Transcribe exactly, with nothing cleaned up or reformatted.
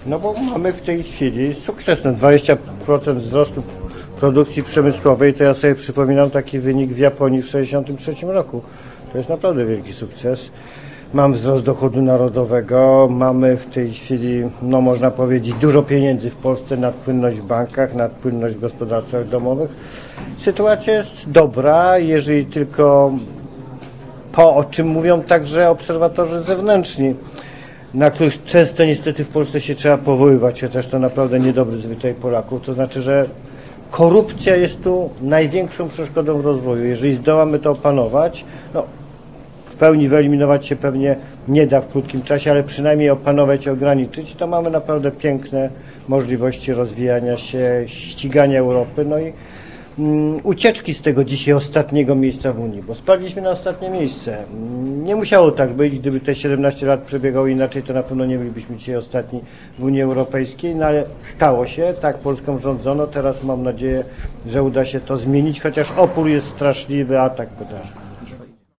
No bo mamy w tej chwili sukces, no dwadzieścia procent wzrostu produkcji przemysłowej, to ja sobie przypominam taki wynik w Japonii w tysiąc dziewięćset sześćdziesiątym trzecim roku. To jest naprawdę wielki sukces. Mam wzrost dochodu narodowego, mamy w tej chwili, no można powiedzieć, dużo pieniędzy w Polsce, nadpłynność w bankach, nadpłynność w gospodarstwach domowych. Sytuacja jest dobra, jeżeli tylko to, o czym mówią także obserwatorzy zewnętrzni, na których często niestety w Polsce się trzeba powoływać, chociaż to naprawdę niedobry zwyczaj Polaków, to znaczy, że korupcja jest tu największą przeszkodą w rozwoju. Jeżeli zdołamy to opanować, no w pełni wyeliminować się pewnie nie da w krótkim czasie, ale przynajmniej opanować i ograniczyć, to mamy naprawdę piękne możliwości rozwijania się, ścigania Europy, no i um, ucieczki z tego dzisiaj ostatniego miejsca w Unii, bo spadliśmy na ostatnie miejsce. Nie musiało tak być, gdyby te siedemnaście lat przebiegało inaczej, to na pewno nie bylibyśmy dzisiaj ostatni w Unii Europejskiej, no ale stało się, tak Polską rządzono, teraz mam nadzieję, że uda się to zmienić, chociaż opór jest straszliwy, atak podaży.